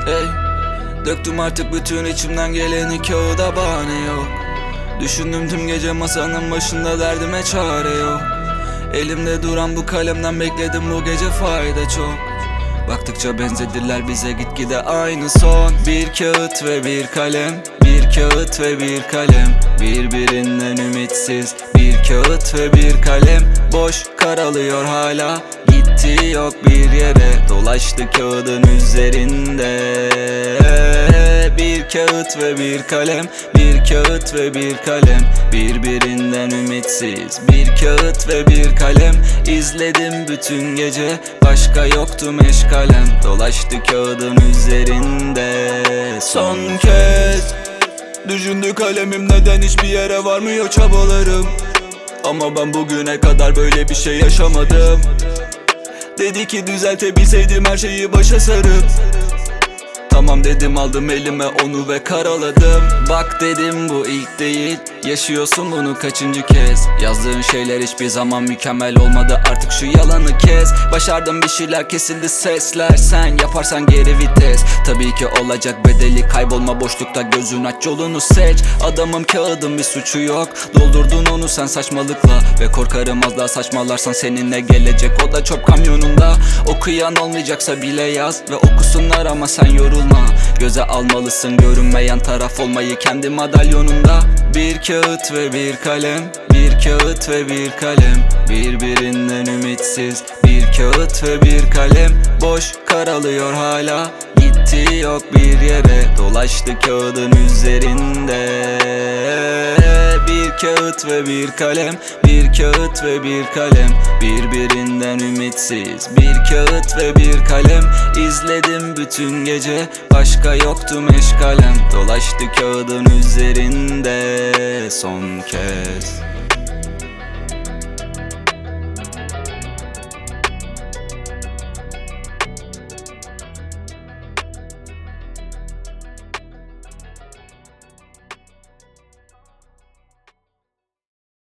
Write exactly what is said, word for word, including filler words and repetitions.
Ey, döktüm artık bütün içimden geleni, kağıda bahane yok. Düşündüm tüm gece masanın başında, derdime çare yok. Elimde duran bu kalemden bekledim bu gece fayda çok. Baktıkça benzediler bize gitgide aynı son. Bir kağıt ve bir kalem, bir kağıt ve bir kalem, birbirinden ümitsiz. Bir kağıt ve bir kalem, boş karalıyor hala. Gitti yok bir yere, dolaştı kağıdın üzerinde. Bir kağıt ve bir kalem, bir kağıt ve bir kalem, birbirinden ümitsiz. Bir kağıt ve bir kalem, izledim bütün gece, başka yoktu meşgalem. Dolaştı kağıdın üzerinde son kez. Düşündü kalemim, neden hiçbir yere varmıyor çabalarım. Ama ben bugüne kadar böyle bir şey yaşamadım. Dedi ki düzeltebilseydim her şeyi başa sarıp. Tamam dedim, aldım elime onu ve karaladım. Bak dedim, bu ilk değil, yaşıyorsun bunu kaçıncı kez. Yazdığın şeyler hiçbir zaman mükemmel olmadı, artık şu yalanı kes. Başardım bir şeyler, kesildi sesler, sen yaparsan geri vites. Tabii ki olacak bedeli, kaybolma boşlukta, gözün aç yolunu seç. Adamım kağıdın bir suçu yok, doldurdun onu sen saçmalıkla. Ve korkarım az daha saçmalarsan seninle gelecek o da çöp kamyonunda. Okuyan olmayacaksa bile yaz ve okusunlar ama sen yorulma. Göze almalısın görünmeyen taraf olmayı kendi madalyonunda. Bir kağıt ve bir kalem, bir kağıt ve bir kalem, birbirinden ümitsiz. Bir kağıt ve bir kalem, boş karalıyor hala. Gitti yok bir yere, dolaştı kağıdın üzerinde. Bir kağıt ve bir kalem, bir kağıt ve bir kalem, birbirinden ümitsiz. Bir kağıt ve bir kalem, izledim bütün gece, başka yoktu meşgalem. Dolaştı kağıdın üzerinde son kez.